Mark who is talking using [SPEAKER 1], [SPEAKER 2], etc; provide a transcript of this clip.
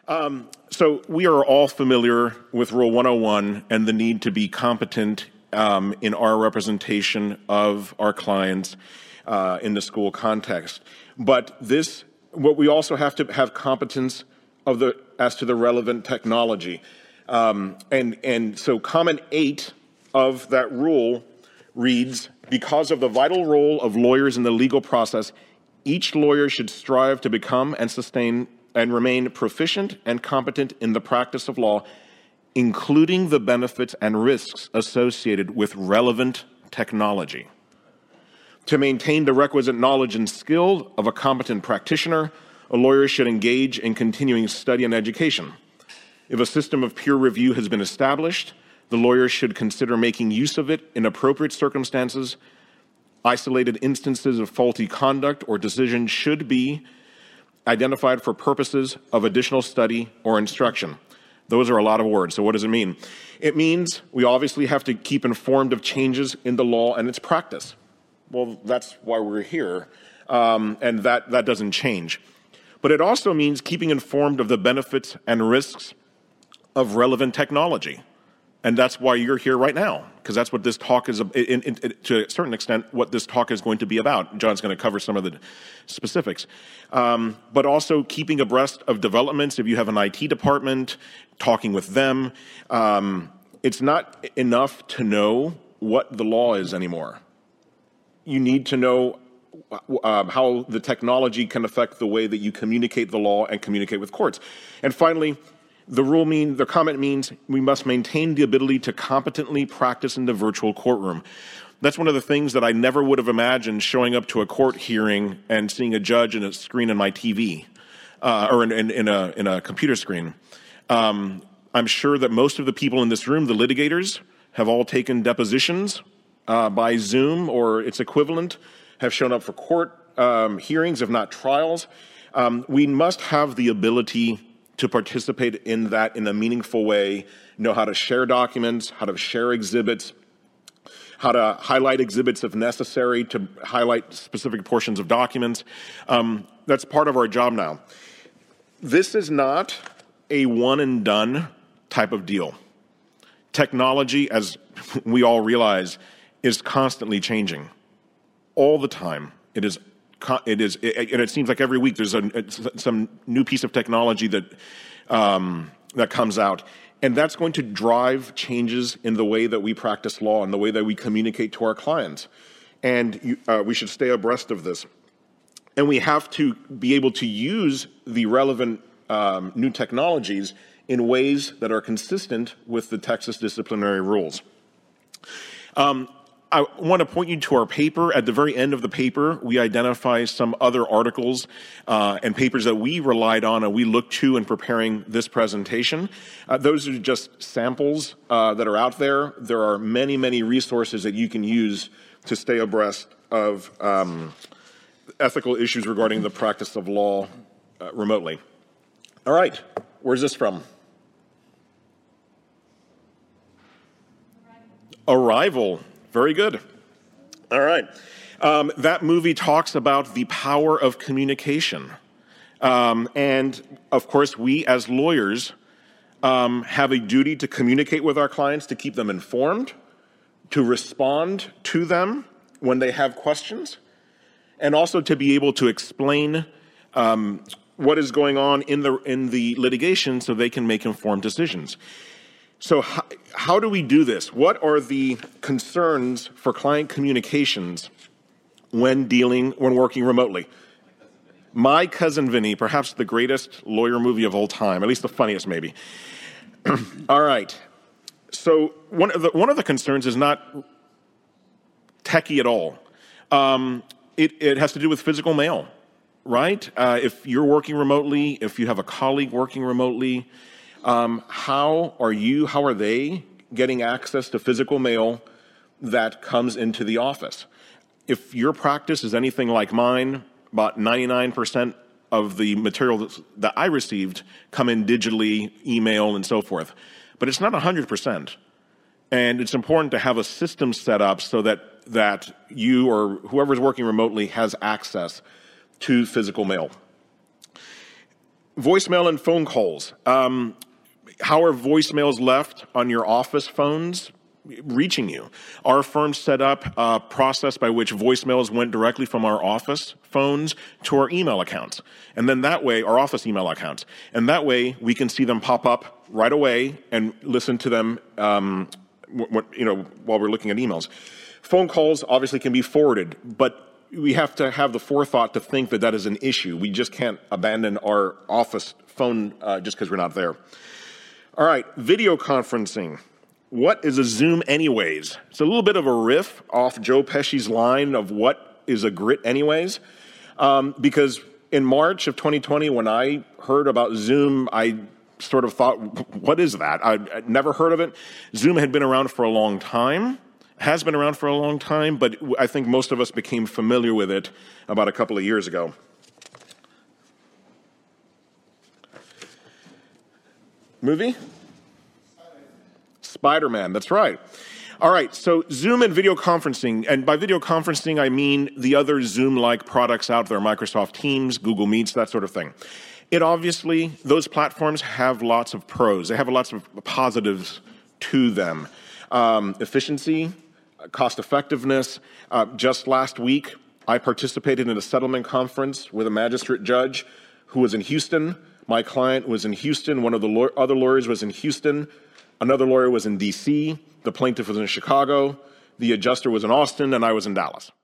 [SPEAKER 1] So we are all familiar with Rule 101 and the need to be competent in our representation of our clients in the school context. But what we also have to have competence as to the relevant technology. And so comment 8 of that rule reads, because of the vital role of lawyers in the legal process, each lawyer should strive to become and sustain and remain proficient and competent in the practice of law, including the benefits and risks associated with relevant technology. To maintain the requisite knowledge and skill of a competent practitioner, a lawyer should engage in continuing study and education. If a system of peer review has been established, the lawyer should consider making use of it in appropriate circumstances. Isolated instances of faulty conduct or decision should be identified for purposes of additional study or instruction. Those are a lot of words, so what does it mean? It means we obviously have to keep informed of changes in the law and its practice. Well, that's why we're here, and that doesn't change. But it also means keeping informed of the benefits and risks of relevant technology. And that's why you're here right now, because that's what this talk is, to a certain extent, what this talk is going to be about. John's going to cover some of the specifics. But also keeping abreast of developments. If you have an IT department, talking with them. It's not enough to know what the law is anymore. You need to know how the technology can affect the way that you communicate the law and communicate with courts. And finally, the comment means we must maintain the ability to competently practice in the virtual courtroom. That's one of the things that I never would have imagined showing up to a court hearing and seeing a judge in a screen on my TV or in a computer screen. I'm sure that most of the people in this room, the litigators, have all taken depositions by Zoom or its equivalent, have shown up for court hearings, if not trials. We must have the ability to participate in that in a meaningful way, know how to share documents, how to share exhibits, how to highlight exhibits if necessary, to highlight specific portions of documents. That's part of our job now. This is not a one and done type of deal. Technology, as we all realize, is constantly changing. All the time. It is, and it seems like every week there's some new piece of technology that comes out. And that's going to drive changes in the way that we practice law and the way that we communicate to our clients. And we should stay abreast of this. And we have to be able to use the relevant new technologies in ways that are consistent with the Texas disciplinary rules. I want to point you to our paper. At the very end of the paper, we identify some other articles and papers that we relied on and we looked to in preparing this presentation. Those are just samples that are out there. There are many, many resources that you can use to stay abreast of ethical issues regarding the practice of law remotely. All right, where's this from? Arrival. Very good. All right. That movie talks about the power of communication. And, of course, we as lawyers have a duty to communicate with our clients, to keep them informed, to respond to them when they have questions, and also to be able to explain what is going on in the litigation so they can make informed decisions. So how do we do this? What are the concerns for client communications when working remotely? My Cousin Vinny, perhaps the greatest lawyer movie of all time, at least the funniest maybe. All right. So one of the concerns is not techie at all. It has to do with physical mail, right? If you're working remotely, if you have a colleague working remotely, how are they getting access to physical mail that comes into the office? If your practice is anything like mine, about 99% of the material that I received come in digitally, email, and so forth. But it's not 100%. And it's important to have a system set up so that you or whoever's working remotely has access to physical mail. Voicemail and phone calls. How are voicemails left on your office phones reaching you? Our firm set up a process by which voicemails went directly from our office phones to our email accounts. And then that way, our office email accounts. And that way, we can see them pop up right away and listen to them while we're looking at emails. Phone calls obviously can be forwarded, but we have to have the forethought to think that that is an issue. We just can't abandon our office phone just because we're not there. All right, video conferencing. What is a Zoom anyways? It's a little bit of a riff off Joe Pesci's line of what is a grit anyways, because in March of 2020, when I heard about Zoom, I sort of thought, what is that? I'd never heard of it. Zoom had been around for a long time, has been around for a long time, but I think most of us became familiar with it about a couple of years ago. Movie? Spider-Man, that's right. All right, so Zoom and video conferencing, and by video conferencing, I mean the other Zoom-like products out there, Microsoft Teams, Google Meets, that sort of thing. It obviously, those platforms have lots of pros. They have lots of positives to them. Efficiency, cost effectiveness. Just last week, I participated in a settlement conference with a magistrate judge who was in Houston. My client was in Houston. One of the other lawyers was in Houston. Another lawyer was in D.C. The plaintiff was in Chicago. The adjuster was in Austin, and I was in Dallas.